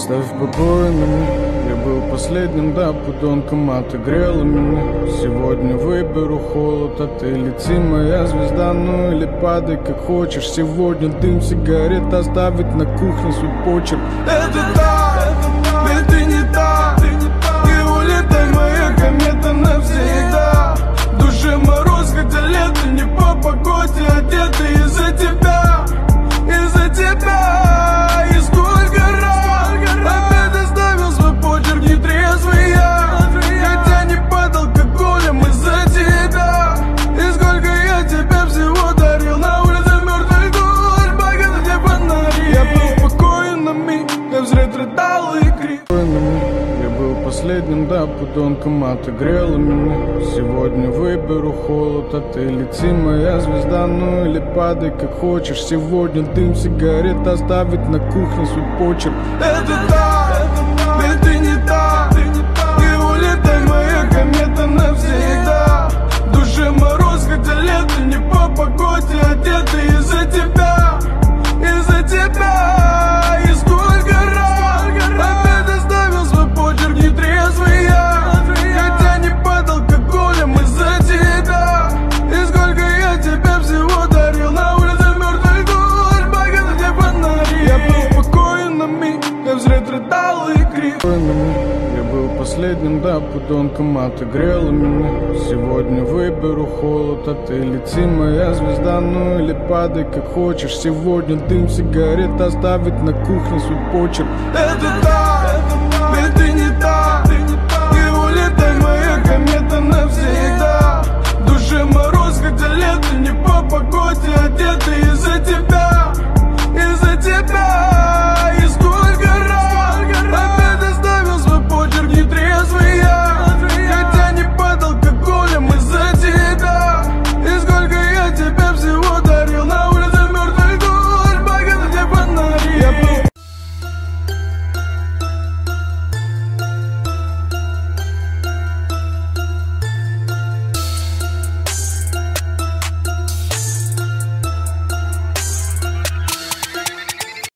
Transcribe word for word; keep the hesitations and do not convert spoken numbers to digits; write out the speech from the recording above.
Оставь в покое меня. Я был последним, да, подонком, а ты грела меня. Сегодня выберу холод, а ты лети, моя звезда. Ну или падай, как хочешь. Сегодня дым сигарет, оставить на кухне свой почерк. Это так, ведь ты не та. И улетай, моя комета, навсегда. В душе мороз, хотя лето не по погоде. Одеты из-за тебя, из-за тебя. И сколько раз опять оставил свой почерк нетрезвый я. Хотя не под алкоголем из-за тебя. И сколько я тебе всего дарил. На улице мертвый город, багет, где фонари. Я был спокоен на миг, я взрыв рыдал и крик. Я был последним, да, подонком, а ты грела меня. Сегодня выберу холод, а ты лети, моя звезда. Ну или падай, как хочешь. Сегодня дым сигарет, оставить на кухне свой почерк. Это так, ведь ты не та. И улетай, моя комета, навсегда. В душе мороз, хотя лето не по погоде. Одеты из-за тебя, из-за тебя. И сколько раз опять оставил свой почерк нетрезвый я. Хотя не под алкоголем из-за тебя. И сколько я тебе всего дарил. На улице мертвый город, багет, где фонари. Я был спокоен на миг, я взрыв рыдал и крик. Я был последним, да, подонком, а ты грела меня. Сегодня выберу холод, а ты лети, моя звезда. Ну или падай, как хочешь. Сегодня дым сигарет, оставить на кухне свой почерк. Это так.